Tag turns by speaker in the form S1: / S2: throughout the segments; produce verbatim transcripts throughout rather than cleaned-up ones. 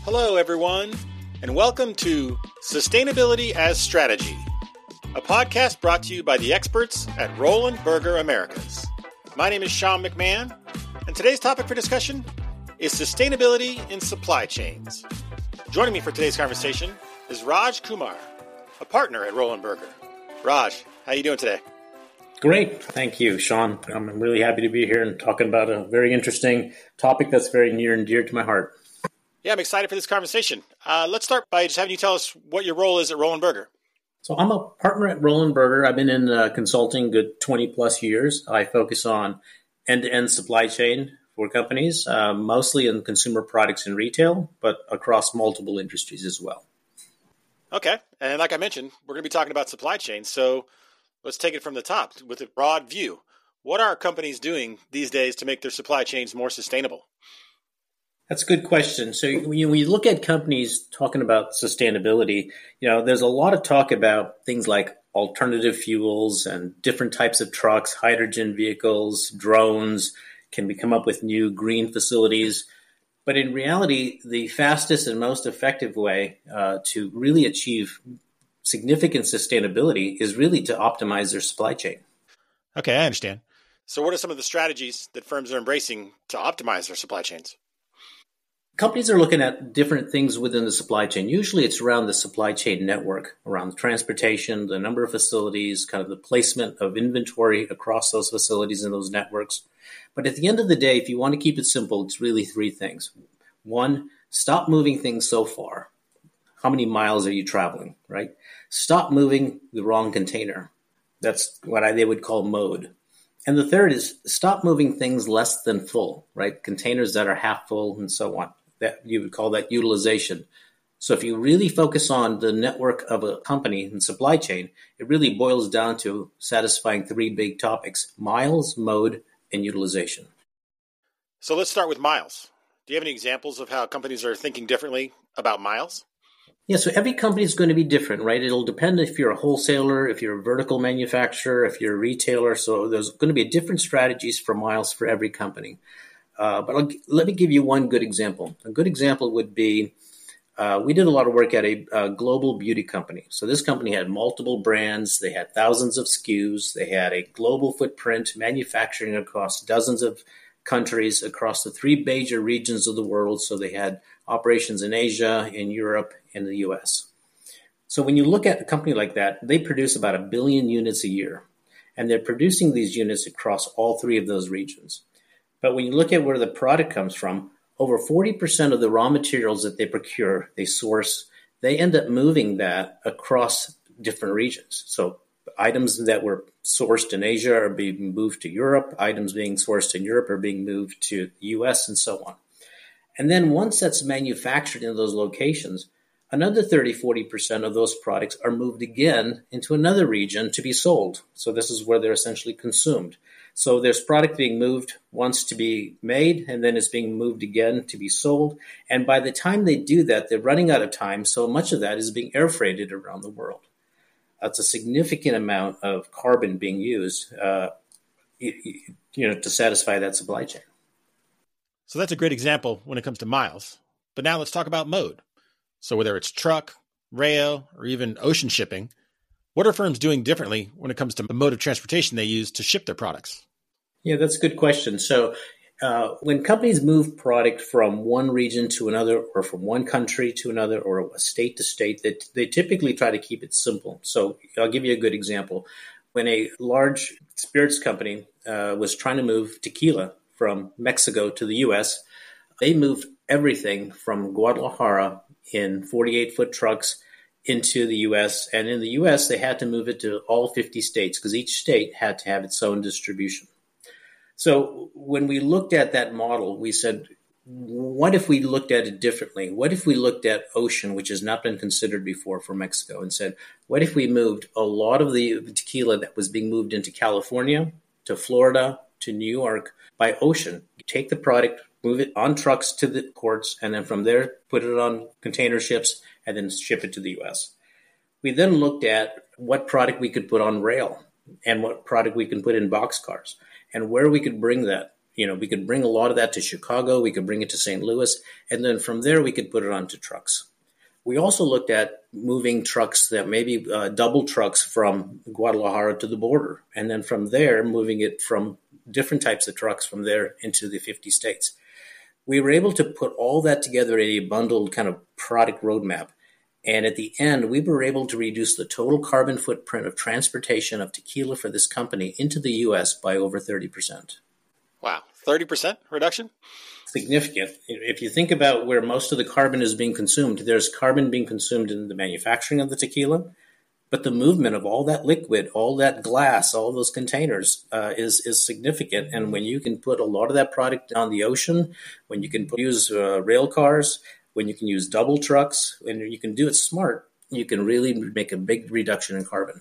S1: Hello, everyone, and welcome to Sustainability as Strategy, a podcast brought to you by the experts at Roland Berger Americas. My name is Sean McMahon, and today's topic for discussion is sustainability in supply chains. Joining me for today's conversation is Raj Kumar, a partner at Roland Berger. Raj, how are you doing today?
S2: Great. Thank you, Sean. I'm really happy to be here and talking about a very interesting topic that's very near and dear to my heart.
S1: Yeah, I'm excited for this conversation. Uh, let's start by just having you tell us what your role is at Roland Berger.
S2: So I'm a partner at Roland Berger. I've been in uh, consulting good twenty plus years. I focus on end-to-end supply chain for companies, uh, mostly in consumer products and retail, but across multiple industries as well.
S1: Okay. And like I mentioned, we're going to be talking about supply chain. So let's take it from the top with a broad view. What are companies doing these days to make their supply chains more sustainable?
S2: That's a good question. So when you, when you look at companies talking about sustainability, you know, there's a lot of talk about things like alternative fuels and different types of trucks, hydrogen vehicles, drones. Can we come up with new green facilities? But in reality, the fastest and most effective way uh, to really achieve significant sustainability is really to optimize their supply chain.
S1: Okay, I understand. So what are some of the strategies that firms are embracing to optimize their supply chains?
S2: Companies are looking at different things within the supply chain. Usually it's around the supply chain network, around transportation, the number of facilities, kind of the placement of inventory across those facilities and those networks. But at the end of the day, if you want to keep it simple, it's really three things. One, stop moving things so far. How many miles are you traveling, right? Stop moving the wrong container. That's what I, they would call mode. And the third is stop moving things less than full, right? Containers that are half full and so on. That you would call that utilization. So if you really focus on the network of a company and supply chain, it really boils down to satisfying three big topics: miles, mode, and utilization.
S1: So let's start with miles. Do you have any examples of how companies are thinking differently about miles?
S2: Yeah, so every company is going to be different, right? It'll depend if you're a wholesaler, if you're a vertical manufacturer, if you're a retailer. So there's going to be different strategies for miles for every company. Uh, but I'll, let me give you one good example. A good example would be, uh, we did a lot of work at a, a global beauty company. So this company had multiple brands. They had thousands of S K Us. They had a global footprint, manufacturing across dozens of countries, across the three major regions of the world. So they had operations in Asia, in Europe, and the U S. So when you look at a company like that, they produce about a billion units a year. And they're producing these units across all three of those regions. But when you look at where the product comes from, over forty percent of the raw materials that they procure, they source, they end up moving that across different regions. So items that were sourced in Asia are being moved to Europe. Items being sourced in Europe are being moved to the U S and so on. And then once that's manufactured in those locations, another thirty, forty percent of those products are moved again into another region to be sold. So this is where they're essentially consumed. So there's product being moved once to be made, and then it's being moved again to be sold. And by the time they do that, they're running out of time. So much of that is being air freighted around the world. That's a significant amount of carbon being used, uh, you know, to satisfy that supply chain.
S1: So that's a great example when it comes to miles. But now let's talk about mode. So whether it's truck, rail, or even ocean shipping, what are firms doing differently when it comes to the mode of transportation they use to ship their products?
S2: Yeah, that's a good question. So uh, when companies move product from one region to another, or from one country to another, or a state to state, they, they typically try to keep it simple. So I'll give you a good example. When a large spirits company uh, was trying to move tequila from Mexico to the U S, they moved everything from Guadalajara in forty-eight foot trucks into the U S. And in the U S, they had to move it to all fifty states because each state had to have its own distribution. So when we looked at that model, we said, what if we looked at it differently? What if we looked at ocean, which has not been considered before for Mexico, and said, what if we moved a lot of the tequila that was being moved into California, to Florida, to New York by ocean? You take the product, move it on trucks to the ports, and then from there, put it on container ships, and then ship it to the U S. We then looked at what product we could put on rail and what product we can put in boxcars and where we could bring that you know, we could bring a lot of that to Chicago, we could bring it to Saint Louis, and then from there we could put it onto trucks. We also looked at moving trucks that maybe uh, double trucks from Guadalajara to the border, and then from there moving it from different types of trucks from there into the fifty states. We were able to put all that together in a bundled kind of product roadmap. And at the end, we were able to reduce the total carbon footprint of transportation of tequila for this company into the U S by over thirty percent.
S1: Wow, thirty percent reduction?
S2: Significant. If you think about where most of the carbon is being consumed, there's carbon being consumed in the manufacturing of the tequila, but the movement of all that liquid, all that glass, all those containers uh, is is significant. And when you can put a lot of that product on the ocean, when you can put, use uh, rail cars, when you can use double trucks, and you can do it smart, you can really make a big reduction in carbon.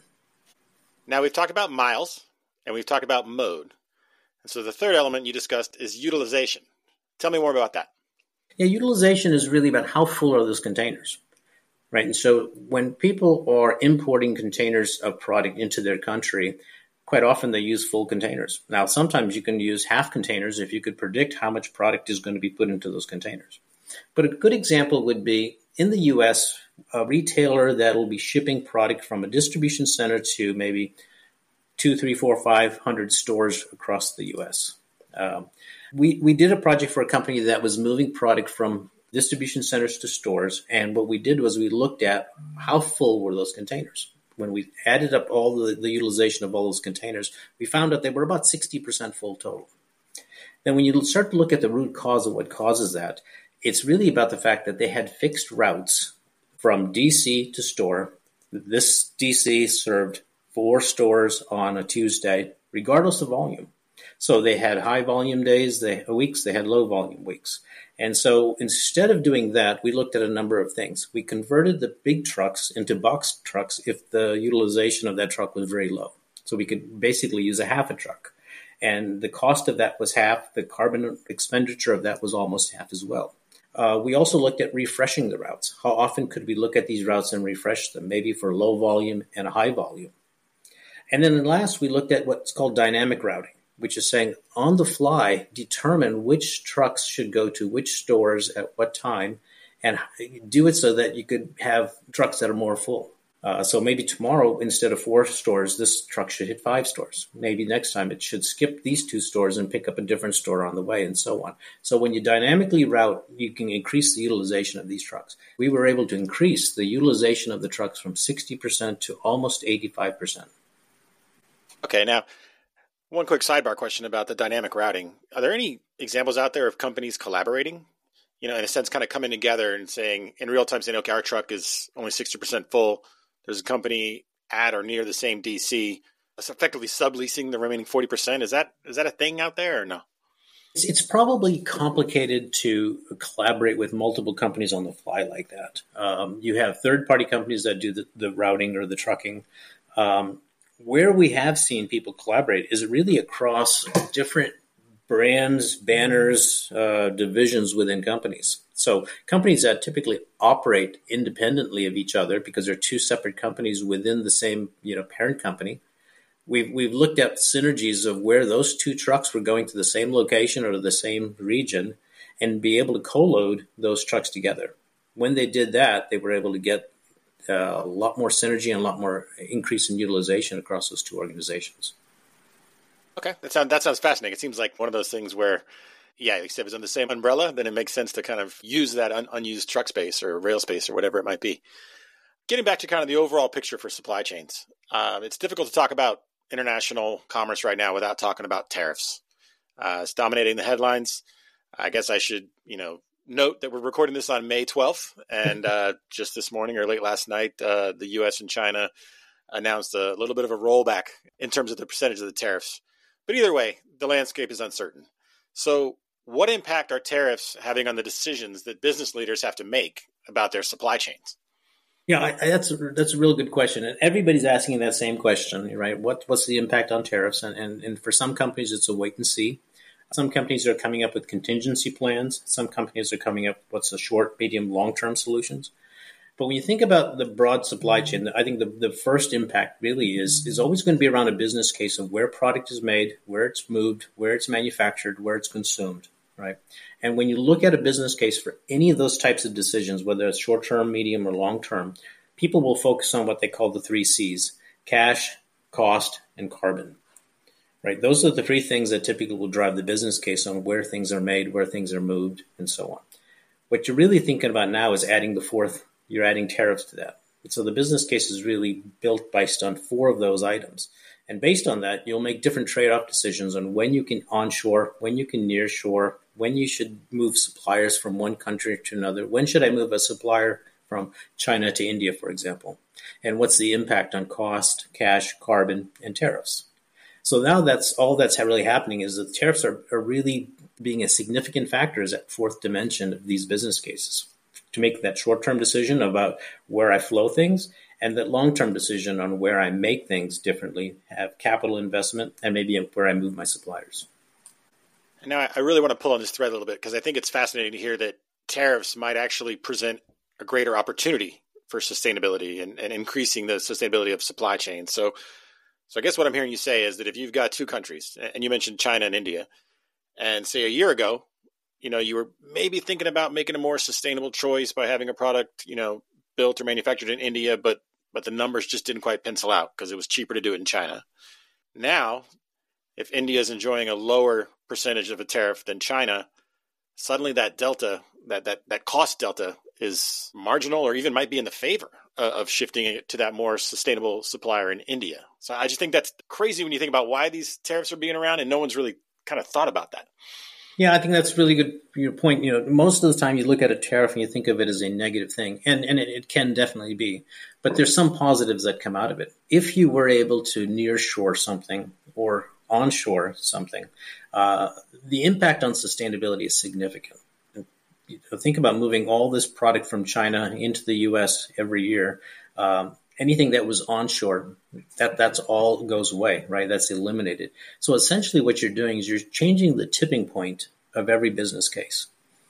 S1: Now, we've talked about miles, and we've talked about mode. And so the third element you discussed is utilization. Tell me more about that.
S2: Yeah, utilization is really about how full are those containers, right? And so when people are importing containers of product into their country, quite often they use full containers. Now, sometimes you can use half containers if you could predict how much product is going to be put into those containers. But a good example would be in the U S, a retailer that will be shipping product from a distribution center to maybe two, three, four, five hundred stores across the U S. Um, we we did a project for a company that was moving product from distribution centers to stores, and what we did was we looked at how full were those containers. When we added up all the, the utilization of all those containers, we found out they were about sixty percent full total. Then when you start to look at the root cause of what causes that, it's really about the fact that they had fixed routes from D C to store. This D C served four stores on a Tuesday, regardless of volume. So they had high volume days, they weeks, they had low volume weeks. And so instead of doing that, we looked at a number of things. We converted the big trucks into box trucks if the utilization of that truck was very low. So we could basically use a half a truck. And the cost of that was half. The carbon expenditure of that was almost half as well. Uh, we also looked at refreshing the routes. How often could we look at these routes and refresh them, maybe for low volume and a high volume? And then last, we looked at what's called dynamic routing, which is saying on the fly, determine which trucks should go to which stores at what time, and do it so that you could have trucks that are more full. Uh, so maybe tomorrow, instead of four stores, this truck should hit five stores. Maybe next time it should skip these two stores and pick up a different store on the way, and so on. So when you dynamically route, you can increase the utilization of these trucks. We were able to increase the utilization of the trucks from sixty percent to almost eighty-five percent.
S1: Okay, now, one quick sidebar question about the dynamic routing. Are there any examples out there of companies collaborating? You know, in a sense, kind of coming together and saying, in real time, saying, okay, our truck is only sixty percent full. There's a company at or near the same D C that's effectively subleasing the remaining forty percent. Is that is that a thing out there or no?
S2: It's, it's probably complicated to collaborate with multiple companies on the fly like that. Um, you have third-party companies that do the, the routing or the trucking. Um, where we have seen people collaborate is really across different brands, banners, uh, divisions within companies. So companies that typically operate independently of each other because they're two separate companies within the same, you know, parent company. We've we've looked at synergies of where those two trucks were going to the same location or to the same region and be able to co-load those trucks together. When they did that, they were able to get uh, a lot more synergy and a lot more increase in utilization across those two organizations.
S1: Okay, that sounds that sounds fascinating. It seems like one of those things where, yeah, like if it's under the same umbrella, then it makes sense to kind of use that un- unused truck space or rail space or whatever it might be. Getting back to kind of the overall picture for supply chains, um, it's difficult to talk about international commerce right now without talking about tariffs. Uh, it's dominating the headlines. I guess I should, you know, note that we're recording this on May twelfth, and uh, just this morning or late last night, uh, the U S and China announced a little bit of a rollback in terms of the percentage of the tariffs. But either way, the landscape is uncertain. So what impact are tariffs having on the decisions that business leaders have to make about their supply chains?
S2: Yeah, I, I, that's a, that's a real good question, and everybody's asking that same question, right? What what's the impact on tariffs? And, and and for some companies, it's a wait and see. Some companies are coming up with contingency plans. Some companies are coming up with what's the short, medium, long term solutions. But when you think about the broad supply chain, I think the, the first impact really is, is always going to be around a business case of where product is made, where it's moved, where it's manufactured, where it's consumed, right? And when you look at a business case for any of those types of decisions, whether it's short-term, medium, or long-term, people will focus on what they call the three C's: cash, cost, and carbon. Right? Those are the three things that typically will drive the business case on where things are made, where things are moved, and so on. What you're really thinking about now is adding the fourth. You're adding tariffs to that. So the business case is really built based on four of those items. And based on that, you'll make different trade-off decisions on when you can onshore, when you can nearshore, when you should move suppliers from one country to another. When should I move a supplier from China to India, for example? And what's the impact on cost, cash, carbon, and tariffs? So now that's all that's really happening is that tariffs are, are really being a significant factor as that fourth dimension of these business cases to make that short-term decision about where I flow things and that long-term decision on where I make things differently, have capital investment, and maybe where I move my suppliers.
S1: And now I really want to pull on this thread a little bit because I think it's fascinating to hear that tariffs might actually present a greater opportunity for sustainability and, and increasing the sustainability of supply chains. So So I guess what I'm hearing you say is that if you've got two countries, and you mentioned China and India, and say a year ago, you know, you were maybe thinking about making a more sustainable choice by having a product, you know, built or manufactured in India, but but the numbers just didn't quite pencil out because it was cheaper to do it in China. Now, if India is enjoying a lower percentage of a tariff than China, suddenly that delta, that that that cost delta is marginal or even might be in the favor of shifting it to that more sustainable supplier in India. So I just think that's crazy when you think about why these tariffs are being around and no one's really kind of thought about that.
S2: Yeah, I think that's really good your point. You know, most of the time you look at a tariff and you think of it as a negative thing, and, and it, it can definitely be. But there's some positives that come out of it. If you were able to nearshore something or onshore something, uh, the impact on sustainability is significant. You know, think about moving all this product from China into the U S every year. Um, anything that was onshore, that that's all goes away, right? That's eliminated. So essentially what you're doing is you're changing the tipping point of every business case,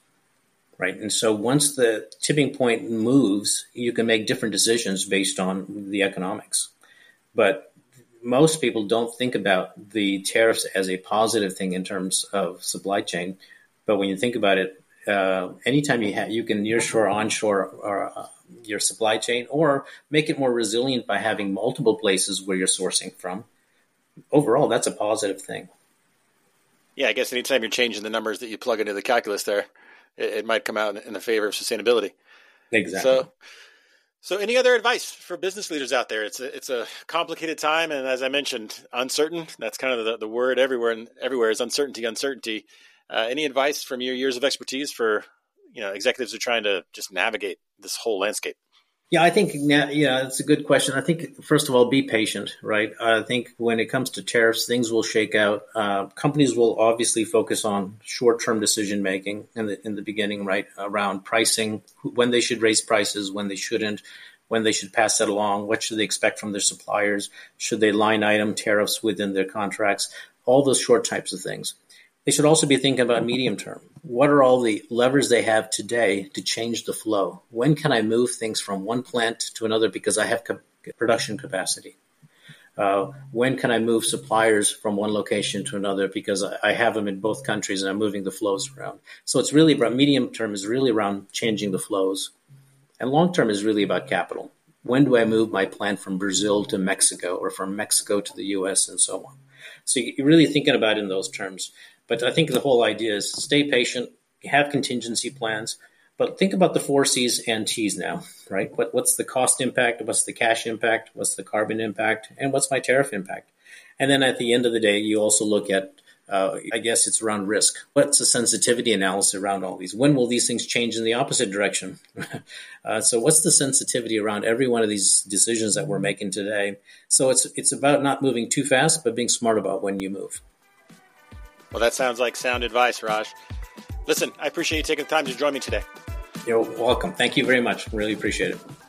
S2: right? And so once the tipping point moves, you can make different decisions based on the economics. But most people don't think about the tariffs as a positive thing in terms of supply chain. But when you think about it, Uh, anytime you have, you can nearshore, onshore or, uh, your supply chain, or make it more resilient by having multiple places where you're sourcing from. Overall, that's a positive thing.
S1: Yeah, I guess anytime you're changing the numbers that you plug into the calculus there, it, it might come out in the favor of sustainability.
S2: Exactly.
S1: So, so any other advice for business leaders out there? It's a, it's a complicated time, and as I mentioned, uncertain. That's kind of the, the word everywhere, and everywhere is uncertainty, uncertainty. Uh, any advice from your years of expertise for, you know, executives who are trying to just navigate this whole landscape?
S2: Yeah, I think, yeah, it's a good question. I think, first of all, be patient, right? I think when it comes to tariffs, things will shake out. Uh, companies will obviously focus on short-term decision-making in the, in the beginning, right, around pricing, when they should raise prices, when they shouldn't, when they should pass that along, what should they expect from their suppliers, should they line item tariffs within their contracts, all those short types of things. They should also be thinking about medium term. What are all the levers they have today to change the flow? When can I move things from one plant to another because I have co- production capacity? Uh, when can I move suppliers from one location to another because I, I have them in both countries and I'm moving the flows around? So it's really about medium term is really around changing the flows. And long term is really about capital. When do I move my plant from Brazil to Mexico or from Mexico to the U S and so on? So you're really thinking about it in those terms. But I think the whole idea is stay patient, have contingency plans, but think about the four C's and T's now, right? What, what's the cost impact? What's the cash impact? What's the carbon impact? And what's my tariff impact? And then at the end of the day, you also look at, uh, I guess it's around risk. What's the sensitivity analysis around all these? When will these things change in the opposite direction? uh, so what's the sensitivity around every one of these decisions that we're making today? So it's it's about not moving too fast, but being smart about when you move.
S1: Well, that sounds like sound advice, Raj. Listen, I appreciate you taking the time to join me today.
S2: You're welcome. Thank you very much. Really appreciate it.